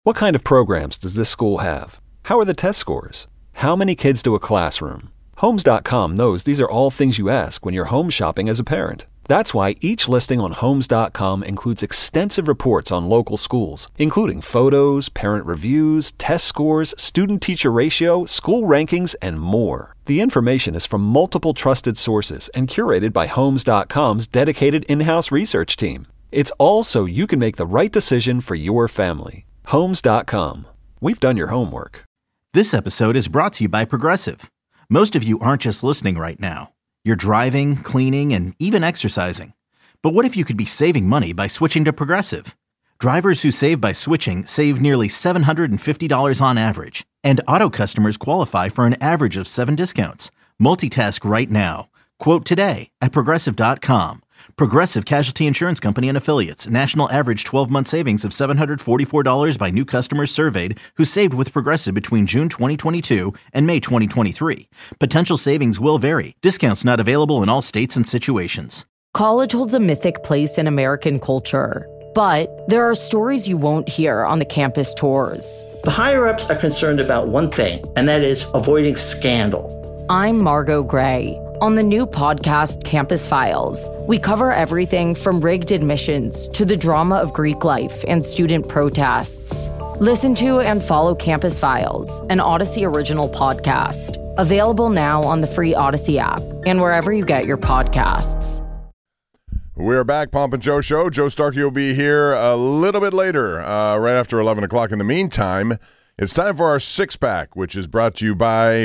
What kind of programs does this school have? How are the test scores? How many kids to a classroom? Homes.com knows these are all things you ask when you're home shopping as a parent. That's why each listing on Homes.com includes extensive reports on local schools, including photos, parent reviews, test scores, student-teacher ratio, school rankings, and more. The information is from multiple trusted sources and curated by Homes.com's dedicated in-house research team. It's all so you can make the right decision for your family. Homes.com. We've done your homework. This episode is brought to you by Progressive. Most of you aren't just listening right now. You're driving, cleaning, and even exercising. But what if you could be saving money by switching to Progressive? Drivers who save by switching save nearly $750 on average. And auto customers qualify for an average of 7 discounts. Multitask right now. Quote today at Progressive.com. Progressive Casualty Insurance Company and Affiliates. National average 12-month savings of $744 by new customers surveyed who saved with Progressive between June 2022 and May 2023. Potential savings will vary. Discounts not available in all states and situations. College holds a mythic place in American culture, but there are stories you won't hear on the campus tours. The higher-ups are concerned about one thing, and that is avoiding scandal. I'm Margot Gray. On the new podcast, Campus Files, we cover everything from rigged admissions to the drama of Greek life and student protests. Listen to and follow Campus Files, an Odyssey original podcast. Available now on the free Odyssey app and wherever you get your podcasts. We're back, Pomp and Joe Show. Joe Starkey will be here a little bit later, right after 11 o'clock. In the meantime, it's time for our six-pack, which is brought to you by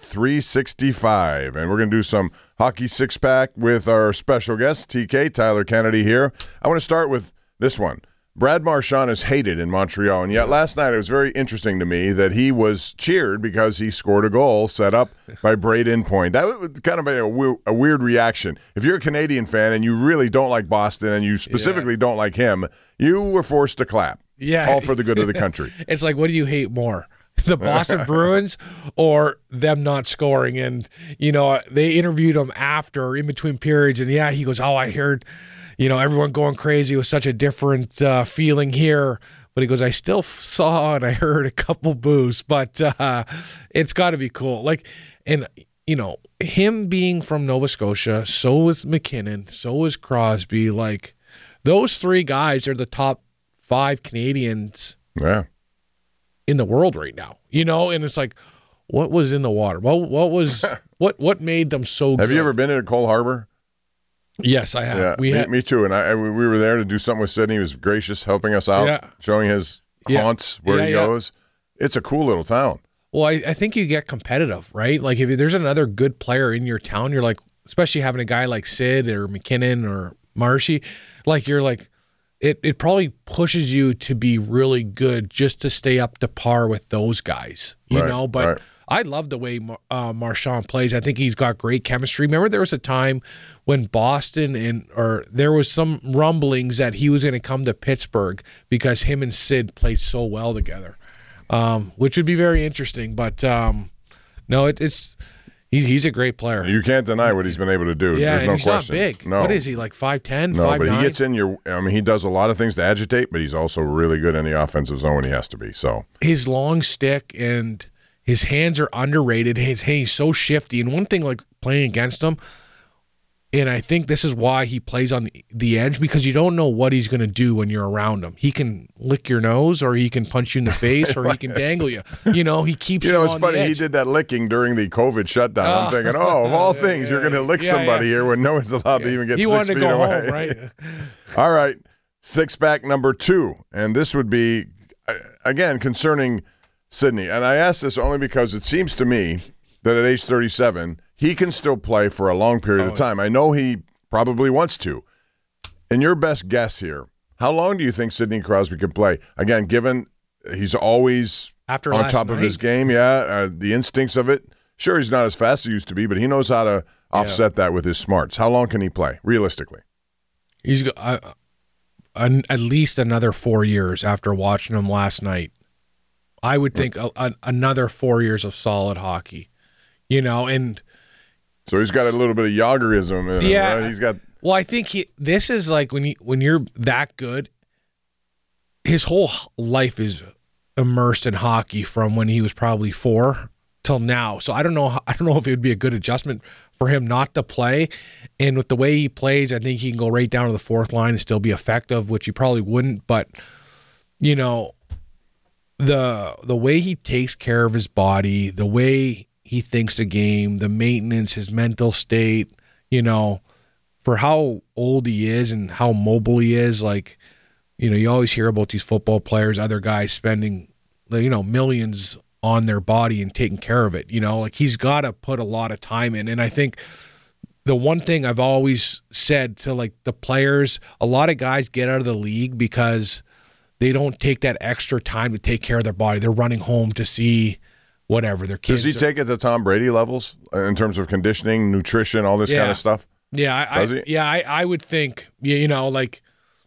Bet365. And we're going to do some hockey six-pack with our special guest, TK, Tyler Kennedy here. I want to start with this one. Brad Marchand is hated in Montreal, and yet last night it was very interesting to me that he was cheered because he scored a goal set up by Braden Point. That was kind of a weird reaction. If you're a Canadian fan and you really don't like Boston and you specifically don't like him, you were forced to clap. Yeah. All for the good of the country. It's like, what do you hate more? The Boston Bruins or them not scoring? And, you know, they interviewed him after, in between periods, and he goes, I heard, everyone going crazy. It was such a different feeling here. But he goes, I still saw and I heard a couple boos, but it's got to be cool. Him being from Nova Scotia, so was McKinnon, so was Crosby. Those three guys are the top 5 Canadians in the world right now, and it's like, what was in the water? Well, what made them so good? Have you ever been in Cole Harbor? Yes, I have. Yeah, me too. And we were there to do something with Sidney. He was gracious, helping us out, showing his haunts where he goes. It's a cool little town. Well, I think you get competitive, right? Like if there's another good player in your town, you're like, especially having a guy like Sid or McKinnon or Marshy, you're like, It probably pushes you to be really good just to stay up to par with those guys, But I love the way Marchand plays. I think he's got great chemistry. Remember there was a time when Boston there was some rumblings that he was going to come to Pittsburgh because him and Sid played so well together, which would be very interesting. But no, he's a great player. You can't deny what he's been able to do. Yeah, There's no he's question. Not big. No. What is he, 5'10", No, 5'9"? but he gets in he does a lot of things to agitate, but he's also really good in the offensive zone when he has to be. So his long stick and his hands are underrated. He's so shifty. And one thing, playing against him, and I think this is why he plays on the edge, because you don't know what he's going to do when you're around him. He can lick your nose, or he can punch you in the face, or he can dangle you. He keeps you on it's funny. the edge. He did that licking during the COVID shutdown. I'm thinking, of all things, you're going to lick somebody here when no one's allowed to even get 6 feet away. He wanted to go home, right? All right, six-pack number 2. And this would be, again, concerning Sidney. And I ask this only because it seems to me that at age 37, he can still play for a long period of time. I know he probably wants to. In your best guess here, how long do you think Sidney Crosby could play? Again, given he's always on top of his game, the instincts of it. Sure, he's not as fast as he used to be, but he knows how to offset that with his smarts. How long can he play, realistically? He's at least another 4 years after watching him last night. I would think another 4 years of solid hockey, and so he's got a little bit of Yagerism in him, right? He's got. Well, I think this is like when you're that good, his whole life is immersed in hockey from when he was probably 4 till now. So I don't know if it would be a good adjustment for him not to play. And with the way he plays, I think he can go right down to the fourth line and still be effective, which he probably wouldn't. But, you know, the way he takes care of his body, the way he thinks the game, the maintenance, his mental state, you know, for how old he is and how mobile he is, like, you know, you always hear about these football players, other guys spending, you know, millions on their body and taking care of it, you know, like he's got to put a lot of time in. And I think the one thing I've always said to like the players, a lot of guys get out of the league because they don't take that extra time to take care of their body. They're running home to see whatever their kids. Does he take it to Tom Brady levels in terms of conditioning, nutrition, all this kind of stuff? Yeah, I would think, you know, like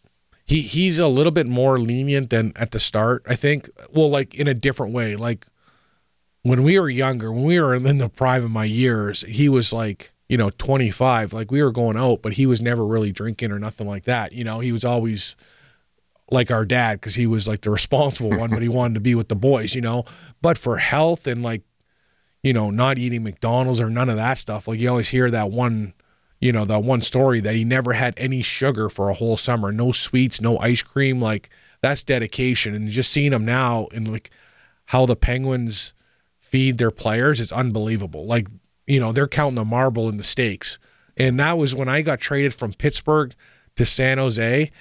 he's a little bit more lenient than at the start, I think. Well, like in a different way. Like when we were younger, when we were in the prime of my years, he was like, you know, 25. Like we were going out, but he was never really drinking or nothing like that. You know, he was always like our dad because he was like the responsible one, but he wanted to be with the boys, you know. But for health and like, you know, not eating McDonald's or none of that stuff, like you always hear that one, you know, that one story that he never had any sugar for a whole summer, no sweets, no ice cream. Like that's dedication. And just seeing him now and like how the Penguins feed their players, it's unbelievable. Like, you know, they're counting the marble and the steaks. And that was when I got traded from Pittsburgh to San Jose.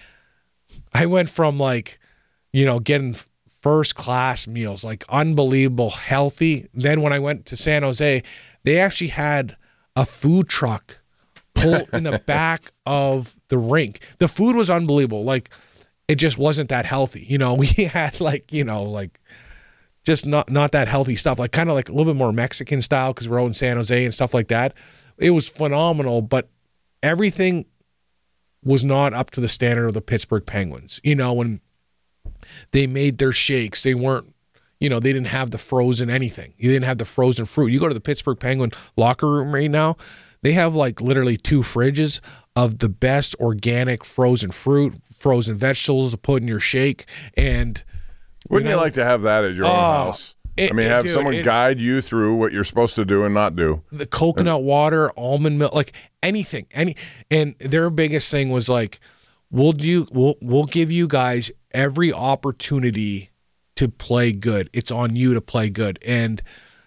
I went from like, you know, getting first class meals, like unbelievable healthy. Then when I went to San Jose, they actually had a food truck pull in the back of the rink. The food was unbelievable. Like it just wasn't that healthy. You know, we had like, you know, like just not that healthy stuff, like kind of like a little bit more Mexican style because we're out in San Jose and stuff like that. It was phenomenal, but everything was not up to the standard of the Pittsburgh Penguins. You know, when they made their shakes, they weren't, you know, they didn't have the frozen anything. You didn't have the frozen fruit. You go to the Pittsburgh Penguin locker room right now, they have like literally 2 fridges of the best organic frozen fruit, frozen vegetables to put in your shake. And wouldn't you like to have that at your own house? Have someone guide you through what you're supposed to do and not do. The coconut water, almond milk, like anything. And their biggest thing was like, we'll give you guys every opportunity to play good. It's on you to play good. And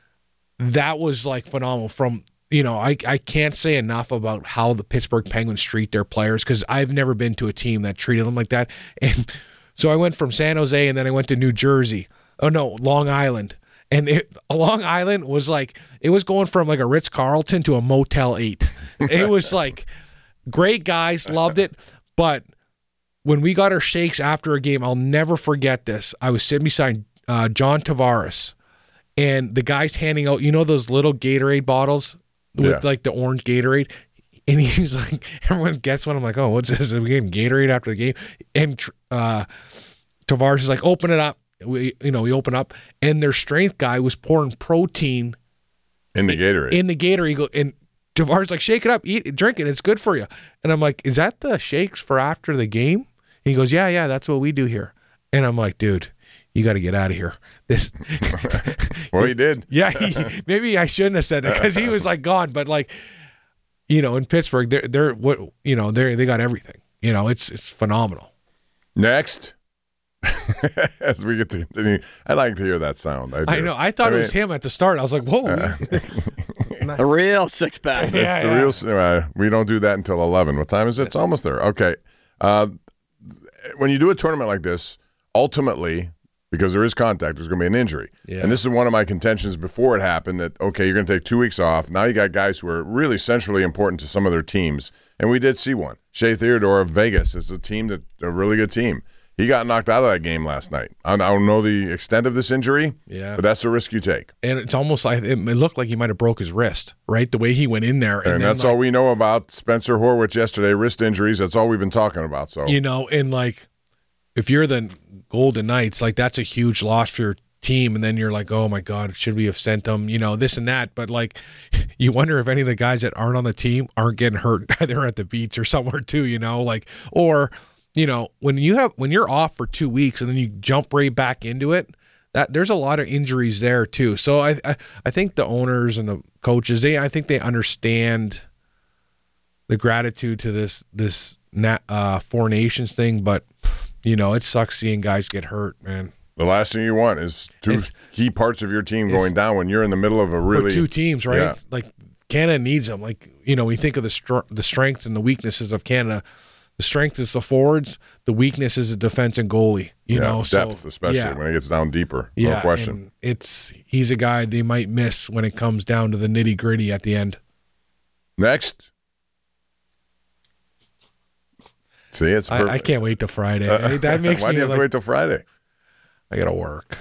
that was like phenomenal. From, you know, I can't say enough about how the Pittsburgh Penguins treat their players because I've never been to a team that treated them like that. And so I went from San Jose and then I went to New Jersey. Oh, no, Long Island. And Long Island was like, it was going from like a Ritz-Carlton to a Motel 8. It was like, great guys, loved it. But when we got our shakes after a game, I'll never forget this. I was sitting beside John Tavares, and the guy's handing out, you know, those little Gatorade bottles with like the orange Gatorade? And he's like, everyone gets one. I'm like, oh, what's this? We gave him Gatorade after the game. And Tavares is like, open it up. We open up, and their strength guy was pouring protein in the Gatorade. In the Gatorade, and Tavares like, shake it up, eat it, drink it, it's good for you. And I'm like, is that the shakes for after the game? He goes, yeah, that's what we do here. And I'm like, dude, you got to get out of here. This. Well, he did. Yeah, maybe I shouldn't have said it because he was like gone. But like, you know, in Pittsburgh, they're what, you know, they got everything. You know, it's phenomenal. Next. As we get to continue, I like to hear that sound. I know. I thought it was him at the start. I was like, whoa. A real 6-pack. It's the real. We don't do that until 11. What time is it? It's almost there. Okay. When you do a tournament like this, ultimately, because there is contact, there's going to be an injury. Yeah. And this is one of my contentions before it happened that, okay, you're going to take 2 weeks off. Now you got guys who are really centrally important to some of their teams. And we did see one. Shea Theodore of Vegas is a really good team. He got knocked out of that game last night. I don't know the extent of this injury, but that's a risk you take. And it's almost like it looked like he might have broke his wrist, right? The way he went in there. And that's all we know about Spencer Horwitz yesterday, wrist injuries. That's all we've been talking about. So, you know, and like if you're the Golden Knights, like that's a huge loss for your team. And then you're like, oh my God, should we have sent them, you know, this and that. But like you wonder if any of the guys that aren't on the team aren't getting hurt either at the beach or somewhere too, you know, like, or – you know, when you're off for 2 weeks and then you jump right back into it, that there's a lot of injuries there too. So I think the owners and the coaches, I think they understand the gratitude to this Four Nations thing, but it sucks seeing guys get hurt, man. The last thing you want is two key parts of your team going down when you're in the middle of a really for two teams, right? Yeah. Like Canada needs them. Like we think of the strengths and the weaknesses of Canada. The strength is the forwards. The weakness is the defense and goalie. Depth, especially when it gets down deeper. No question. And he's a guy they might miss when it comes down to the nitty gritty at the end. Next. See, it's perfect. I can't wait till Friday. That makes Why me do you have like, to wait till Friday? I gotta work.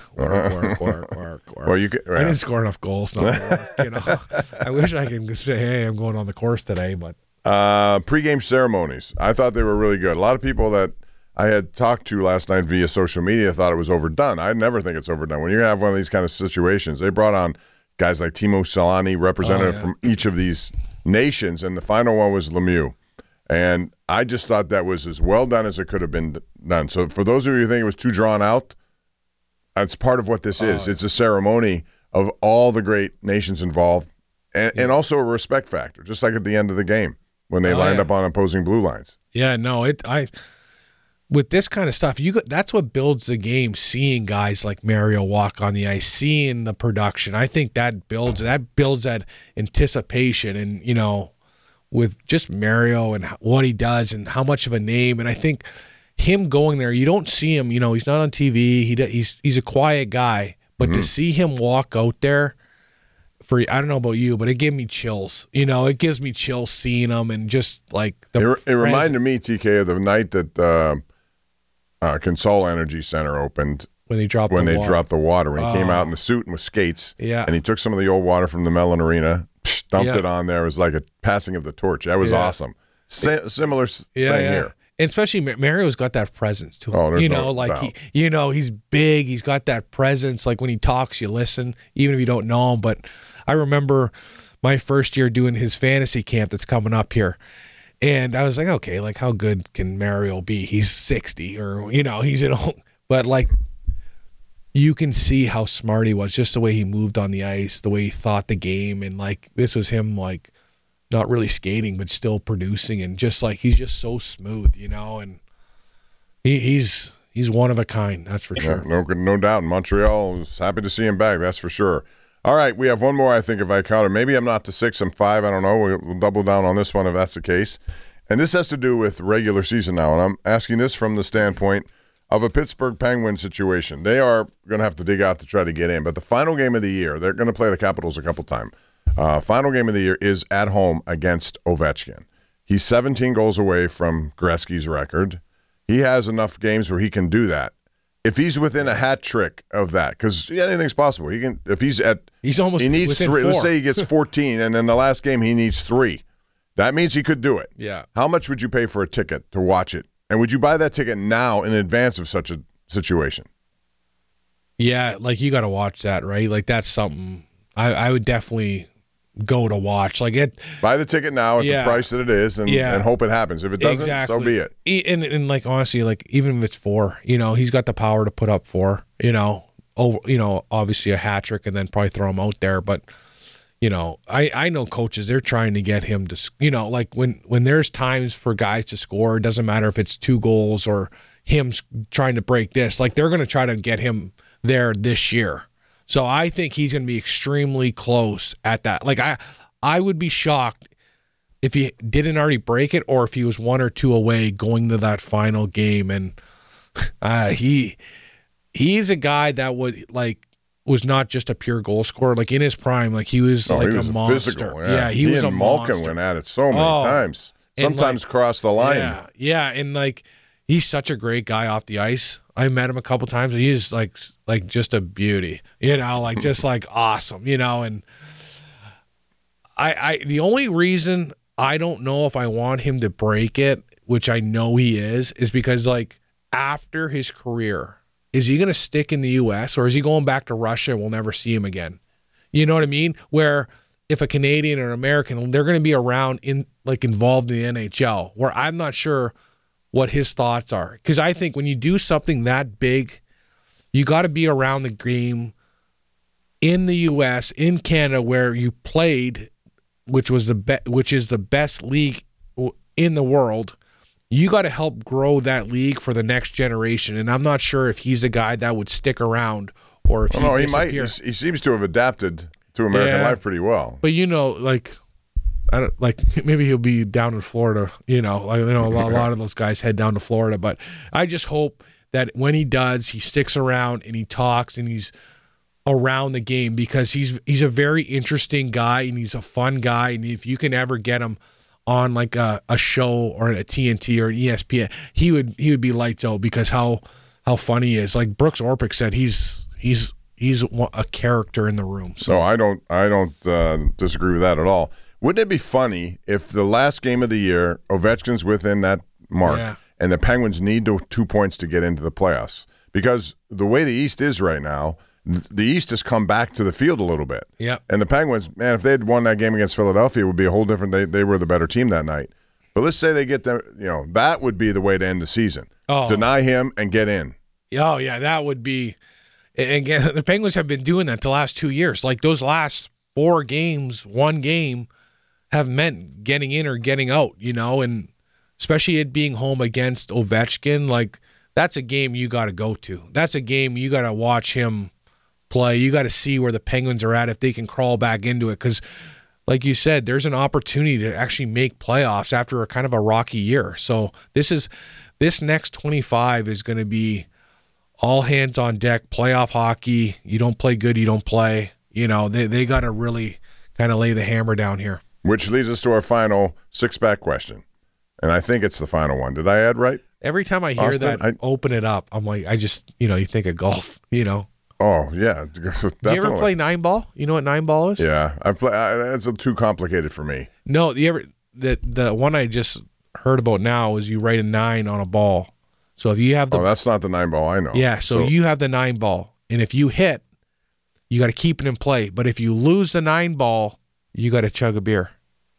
Well, I didn't score enough goals. Not work, I wish I could say, "Hey, I'm going on the course today," but pre-game ceremonies. I thought they were really good. A lot of people that I had talked to last night via social media thought it was overdone. I never think it's overdone. When you're gonna have one of these kind of situations, they brought on guys like Timo Solani, representative from each of these nations, and the final one was Lemieux. And I just thought that was as well done as it could have been done. So for those of you who think it was too drawn out, that's part of what this is. It's a ceremony of all the great nations involved, and also a respect factor, just like at the end of the game when they lined up on opposing blue lines. Yeah, no, with this kind of stuff, that's what builds the game. Seeing guys like Mario walk on the ice, seeing the production, I think that builds that anticipation, and with just Mario and what he does and how much of a name. And I think him going there, you don't see him, he's not on TV. He's a quiet guy, but to see him walk out there I don't know about you, but it gave me chills. It gives me chills seeing him, and just like it reminded me, TK, of the night that Consol Energy Center opened. When they dropped the water. When he came out in the suit and with skates. Yeah. And he took some of the old water from the Mellon Arena, dumped it on there. It was like a passing of the torch. That was awesome. Similar thing here. And especially Mario's got that presence to him. Oh, there's no doubt. He's big. He's got that presence. Like when he talks, you listen, even if you don't know him. But I remember my first year doing his fantasy camp that's coming up here. And I was like, okay, like how good can Mario be? He's 60 or, he's an old, but like you can see how smart he was, just the way he moved on the ice, the way he thought the game. And like, this was him like not really skating, but still producing. And just like, he's just so smooth, and he's one of a kind. That's for sure. No doubt. Montreal was happy to see him back. That's for sure. All right, we have one more, I think, if I count it. Maybe I'm not to 6, I'm 5. I don't know. We'll double down on this one if that's the case. And this has to do with regular season now. And I'm asking this from the standpoint of a Pittsburgh Penguins situation. They are going to have to dig out to try to get in. But the final game of the year, they're going to play the Capitals a couple times. Final game of the year is at home against Ovechkin. He's 17 goals away from Gretzky's record. He has enough games where he can do that. If he's within a hat trick of that, because anything's possible. He can. If he's almost. He needs 3. 4. Let's say he gets 14, and in the last game he needs 3. That means he could do it. Yeah. How much would you pay for a ticket to watch it? And would you buy that ticket now in advance of such a situation? Yeah, like you got to watch that, right? Like that's something I would definitely go to watch. Like buy the ticket now at the price that it is, and hope it happens. If it doesn't, so be it. And like honestly, like even if it's 4, he's got the power to put up 4. Obviously a hat trick, and then probably throw him out there. But I know coaches, they're trying to get him to, like when there's times for guys to score, it doesn't matter if it's 2 goals or him trying to break this. Like they're going to try to get him there this year. So I think he's going to be extremely close at that. Like I would be shocked if he didn't already break it, or if he was 1 or 2 away going to that final game. And he's a guy that was not just a pure goal scorer. Like in his prime, like he was he a was monster. Physical, yeah. He was and a Malkin monster. went at it so many times. Sometimes crossed the line. Yeah, and like he's such a great guy off the ice. I met him a couple times. He is like just a beauty, like just like awesome, and I the only reason I don't know if I want him to break it, which I know he is because like after his career, is he going to stick in the U.S. or is he going back to Russia and we'll never see him again? You know what I mean? Where if a Canadian or an American, they're going to be around involved in the NHL, where I'm not sure what his thoughts are. Because I think when you do something that big, You got to be around the game in the U.S., in Canada, where you played, which is the best league in the world. You got to help grow that league for the next generation. And I'm not sure if he's a guy that would stick around or if he might. He seems to have adapted to American life pretty well. But maybe he'll be down in Florida. A lot of those guys head down to Florida. But I just hope that when he does, he sticks around and he talks and he's around the game, because he's a very interesting guy and he's a fun guy. And if you can ever get him on like a show or a TNT or an ESPN, he would be lights out, because how funny he is. Like Brooks Orpik said, he's a character in the room. So I don't disagree with that at all. Wouldn't it be funny if the last game of the year, Ovechkin's within that mark, and the Penguins need 2 points to get into the playoffs? Because the way the East is right now, the East has come back to the field a little bit. Yeah. And the Penguins, man, if they had won that game against Philadelphia, it would be a whole different. They were the better team that night. But let's say they get them, that would be the way to end the season. Oh. Deny him and get in. Oh, yeah, that would be. Again, the Penguins have been doing that the last 2 years. Like those last 4 games, 1 game, have meant getting in or getting out, and especially it being home against Ovechkin, like that's a game you got to go to. That's a game you got to watch him play. You got to see where the Penguins are at, if they can crawl back into it, because like you said, there's an opportunity to actually make playoffs after a kind of a rocky year. So this next 25 is going to be all hands on deck, playoff hockey. You don't play good, you don't play. They got to really kind of lay the hammer down here. Which leads us to our final 6-pack question. And I think it's the final one. Did I add right? Every time I hear that, open it up, I'm like, I just, you think of golf, Oh, yeah. Definitely. Do you ever play 9-ball? You know what 9-ball is? Yeah. It's too complicated for me. No, the one I just heard about now is you write a 9 on a ball. So if you have that's not the 9-ball I know. Yeah, so you have the 9-ball. And if you hit, you got to keep it in play. But if you lose the 9-ball, you got to chug a beer.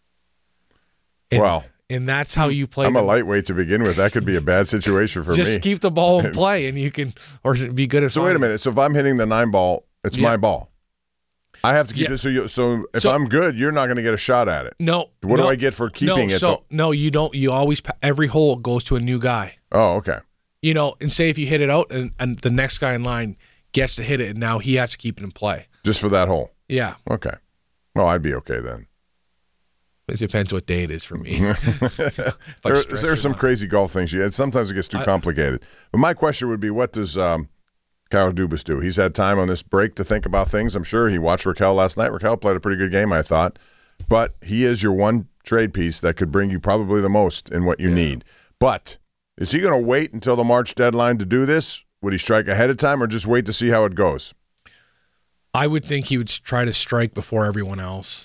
And that's how you play. I'm a lightweight to begin with. That could be a bad situation for me. Just keep the ball in play, and you can, or be good at. So wait a minute. So if I'm hitting the 9-ball, it's my ball. I have to keep it. So if I'm good, you're not going to get a shot at it. No. What do I get for keeping it? No, you don't. You always, every hole goes to a new guy. Oh, okay. And say if you hit it out, and the next guy in line gets to hit it, and now he has to keep it in play. Just for that hole. Yeah. Okay. Well, I'd be okay then. It depends what day it is for me. There's some crazy golf things. Sometimes it gets too complicated. But my question would be, what does Kyle Dubas do? He's had time on this break to think about things. I'm sure he watched Raquel last night. Raquel played a pretty good game, I thought. But he is your one trade piece that could bring you probably the most in what you need. But is he going to wait until the March deadline to do this? Would he strike ahead of time or just wait to see how it goes? I would think he would try to strike before everyone else.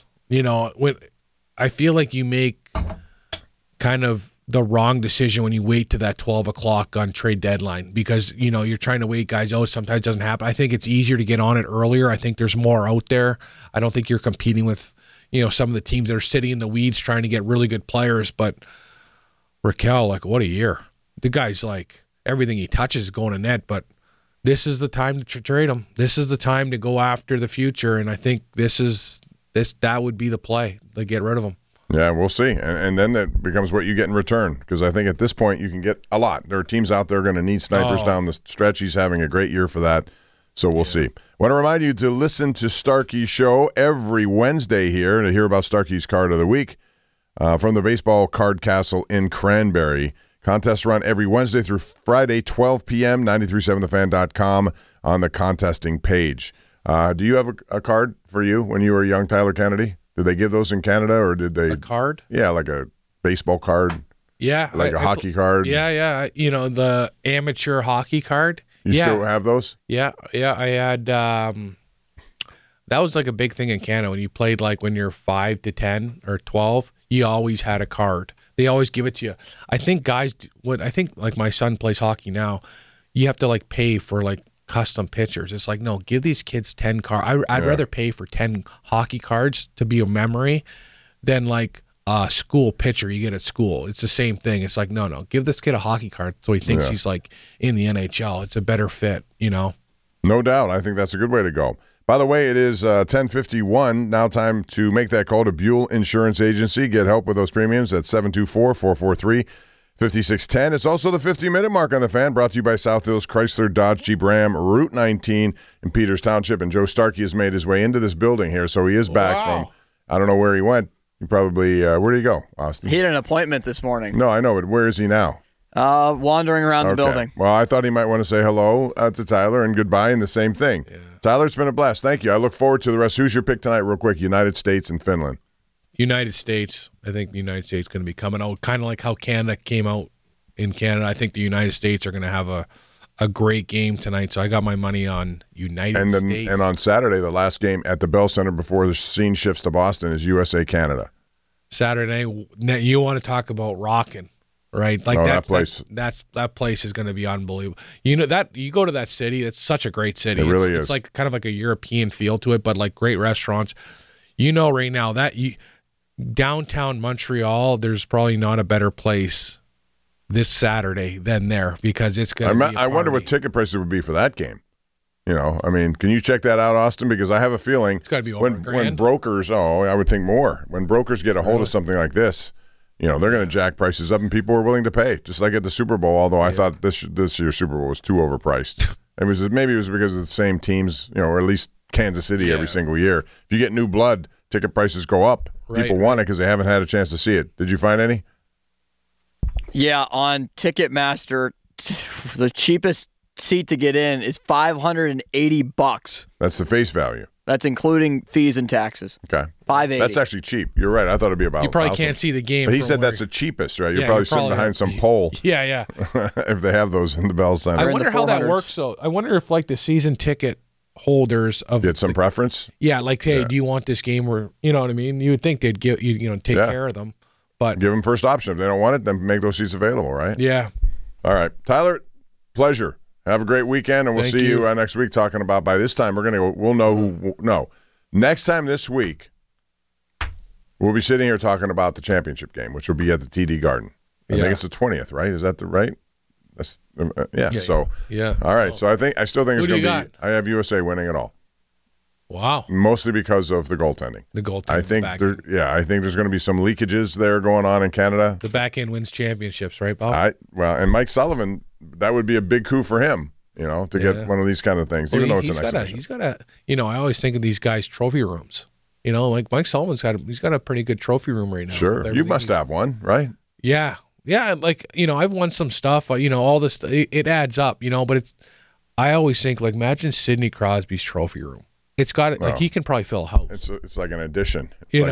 I feel like you make kind of the wrong decision when you wait to that 12 o'clock on trade deadline, because, you're trying to wait guys out. Sometimes it doesn't happen. I think it's easier to get on it earlier. I think there's more out there. I don't think you're competing with, some of the teams that are sitting in the weeds trying to get really good players. But Raquel, what a year. The guy's everything he touches is going to net, but this is the time to trade him. This is the time to go after the future. And I think that would be the play. They get rid of him. Yeah, we'll see. And then that becomes what you get in return, because I think at this point you can get a lot. There are teams out there going to need snipers down the stretch. He's having a great year for that, so we'll see. I want to remind you to listen to Starkey's show every Wednesday here to hear about Starkey's Card of the Week from the Baseball Card Castle in Cranberry. Contests run every Wednesday through Friday, 12 p.m., 937thefan.com on the contesting page. Do you have a card for you when you were a young Tyler Kennedy? Did they give those in Canada, or did they? A card? Yeah, like a baseball card. Yeah. Like a hockey card. Yeah. The amateur hockey card. You still have those? Yeah. I had, that was a big thing in Canada. When you played when you're 5 to 10 or 12, you always had a card. They always give it to you. I think guys, my son plays hockey now, you have to pay for custom pictures. It's no, give these kids 10 cards. I'd rather pay for 10 hockey cards to be a memory than a school picture you get at school. It's the same thing. It's no, give this kid a hockey card so he thinks he's in the NHL. It's a better fit, No doubt. I think that's a good way to go. By the way, it is 10:51. Now time to make that call to Buell Insurance Agency. Get help with those premiums at 724-443-5610. It's also the 50-minute mark on the Fan, brought to you by South Hills Chrysler Dodge Jeep Ram, Route 19 in Peters Township. And Joe Starkey has made his way into this building here, so he is back from, I don't know where he went. He probably, where did he go, Austin? He had an appointment this morning. No, I know, but where is he now? Wandering around the building. Well, I thought he might want to say hello to Tyler and goodbye and the same thing. Yeah. Tyler, it's been a blast. Thank you. I look forward to the rest. Who's your pick tonight, real quick? United States and Finland. United States. I think the United States is going to be coming out, kind of like how Canada came out in Canada. I think the United States are going to have a great game tonight, so I got my money on United States. And on Saturday, the last game at the Bell Center before the scene shifts to Boston is USA-Canada. Saturday, you want to talk about rocking. Right, like that place is going to be unbelievable. You know that you go to that city; it's such a great city. It really is. It's like kind of like a European feel to it, but like great restaurants. You know, right now downtown Montreal, there's probably not a better place this Saturday than there because it's going to be. I wonder what ticket prices would be for that game. You know, I mean, can you check that out, Austin? Because I have a feeling it's got to be over when brokers. Oh, I would think more. When brokers get a hold of something like this. You know, they're going to jack prices up, and people are willing to pay, just like at the Super Bowl, although I thought this year's Super Bowl was too overpriced. Maybe it was because of the same teams, you know, or at least Kansas City every single year. If you get new blood, ticket prices go up. People want it because they haven't had a chance to see it. Did you find any? Yeah, on Ticketmaster, the cheapest seat to get in is $580. That's the face value. That's including fees and taxes. Okay. $580. That's actually cheap. You're right. I thought it'd be about. You probably 1,000. can't see the game. But he said that's the cheapest, right? You're probably sitting behind some pole. Yeah. If they have those in the Bell Center. I wonder how that works. So I wonder if like the season ticket holders get some preference. Yeah, like hey, do you want this game? Or you know what I mean? You would think they'd give take care of them, but give them first option. If they don't want it, then make those seats available, right? Yeah. All right, Tyler. Pleasure. Have a great weekend, and we'll see you next week. Talking about by this time we'll know who. No. Next time this week, we'll be sitting here talking about the championship game, which will be at the TD Garden. I think it's the 20th, right? Is that the right? That's So all right. So I still think it's going to be. I have USA winning it all. Wow. Mostly because of the goaltending. I think I think there's going to be some leakages there going on in Canada. The back end wins championships, right, Bob? And Mike Sullivan, that would be a big coup for him. You know, to get one of these kind of things, even though it's an exhibition. He's got a, I always think of these guys' trophy rooms. You know, like Mike Sullivan's got a pretty good trophy room right now. Sure. You must have one, right? Yeah. Yeah. Like, I've won some stuff, all this, it adds up, but I always think, like, imagine Sidney Crosby's trophy room. It's got, like, he can probably fill a house. It's like an addition.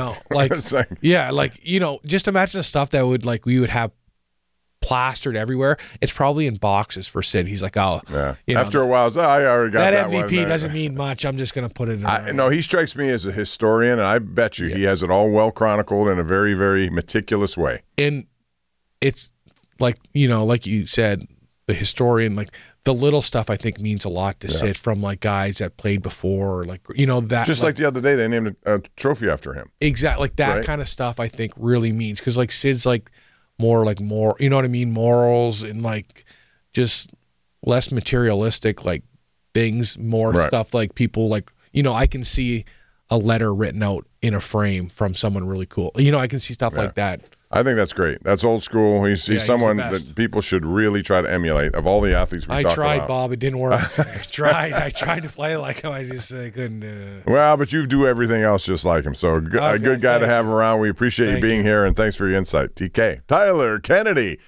Just imagine the stuff that we would have plastered everywhere. It's probably in boxes for Sid. He's like, after a while, I already got that MVP doesn't mean much. I'm just going to put it in. No, he strikes me as a historian, and I bet you he has it all well chronicled in a very, very meticulous way. And it's like, like you said, the historian, like the little stuff I think means a lot to Sid from like guys that played before, or like, that. Just like the other day, they named a trophy after him. Exactly. Like that kind of stuff I think really means, because like Sid's like, more, you know what I mean? Morals and like just less materialistic, like things, more stuff like people like, I can see a letter written out in a frame from someone really cool. I can see stuff like that. I think that's great. That's old school. He's someone that people should really try to emulate. Of all the athletes we talk about. I tried, Bob. It didn't work. I tried to play like him. I just couldn't. Well, but you do everything else just like him. So a good guy to have around. We appreciate you being here, and thanks for your insight. TK. Tyler Kennedy